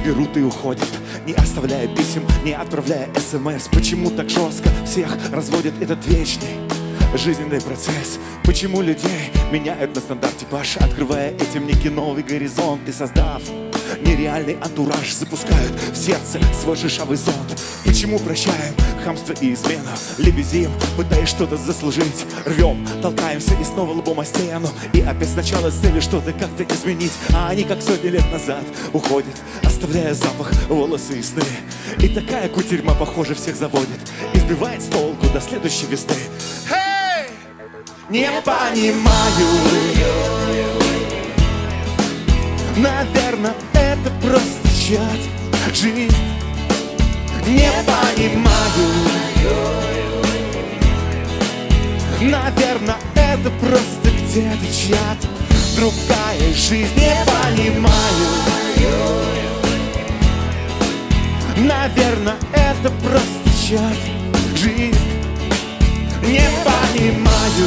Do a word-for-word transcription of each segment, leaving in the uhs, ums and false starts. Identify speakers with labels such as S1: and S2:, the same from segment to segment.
S1: берут и уходят, не оставляя писем, не отправляя смс. Почему так жестко всех разводит этот вечный жизненный процесс? Почему людей меняют на стандарт типаж, открывая этим некий новый горизонт и создав нереальный антураж, запускают в сердце свой шишавый зонд? Почему прощаем хамство и измену, лебезим, пытаясь что-то заслужить, рвем, толкаемся и снова лбом о стену, и опять сначала с целью что-то как-то изменить, а они как сотни лет назад уходят, оставляя запах, волосы и сны. И такая кутерьма, похоже, всех заводит и сбивает с толку до следующей весны. Hey! Не понимаю, наверное, это просто чат, жизнь. Не понимаю, наверное, это просто где-то чат, другая жизнь. Не понимаю, наверное, это просто чат, жизнь. Не понимаю,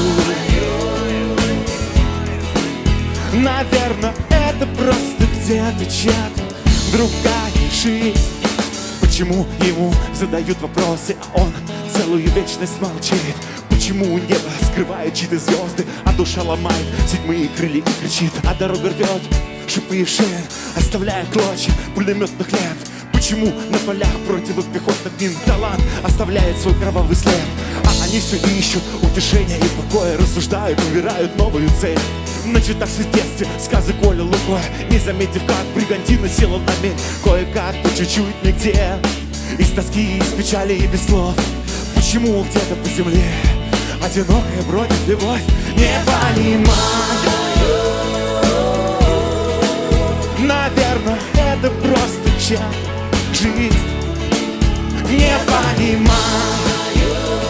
S1: наверное, это просто где-то чат, другая жизнь. Почему ему задают вопросы, а он целую вечность молчит? Почему небо скрывает чьи-то звезды, а душа ломает седьмые крылья и кричит, а дорога рвет шипы и шин, оставляя клочья пулеметных лент? Почему на полях противопехотных мин талант оставляет свой кровавый след? А они все ищут утешения и покоя, рассуждают, убирают новую цель. Начитавшись в детстве сказы Коля Лукоя, не заметив, как бригантина села на мель, кое-как, по чуть-чуть, нигде, из тоски, из печали и без слов. Почему где-то по земле одинокая бродит любовь? Не понимаю, наверное, это просто чат, жизнь. Не понимаю,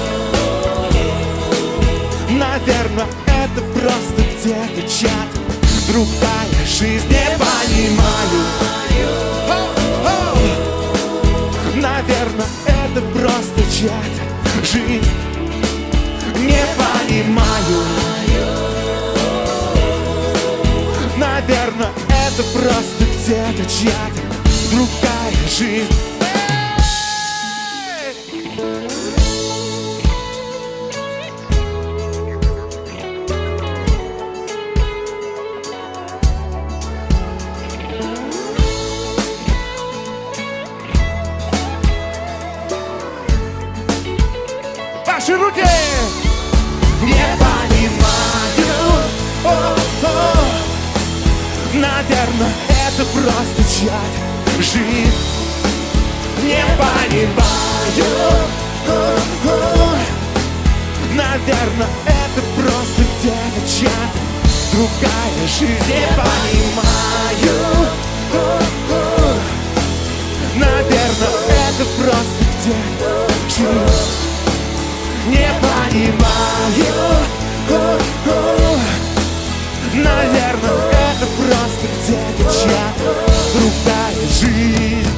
S1: наверное, это просто где-то чат, другая жизнь. Не понимаю, наверное, это просто чат, жизнь. Не понимаю, наверное, это просто где-то чат, другая жизнь. Ваши руки! Не понимаю, о, о, наверное, это просто чат, жизнь. Не понимаю, о, о, наверное, это просто где-то чат, другая жизнь. Не понимаю, о, о, наверное, это просто где-то жизнь. Не понимаю, о, о, наверное, это просто где-то чья-то другая жизнь.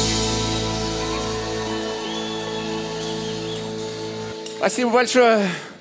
S1: Спасибо большое.